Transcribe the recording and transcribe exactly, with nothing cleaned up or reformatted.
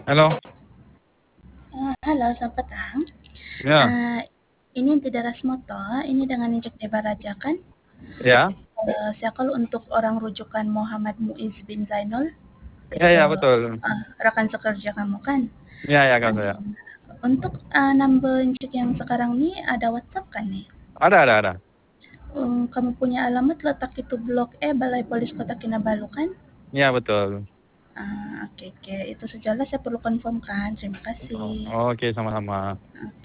Halo. Eee, halo, selamat petang. Ya. Eee, ini tidak Rasmoto, ini dengan Injek Debaraja kan? Ya. Eee, saya call untuk orang rujukan Muhammad Muiz bin Zainul, Ya ya, eee, betul. ah, rekan sekerja kamu kan? Iya iya, Kak, saya. Mmm, untuk, eee, number Injek yang sekarang nih ada WhatsApp kan nih? Ada ada ada. Mmm, kamu punya alamat letak itu Blok E, Balai Polis Kota Kinabalu kan? Iya, betul. Ah, oke oke, itu sajalah saya perlu konfirmkan, terima O kasih. oke, sama-sama. Oke.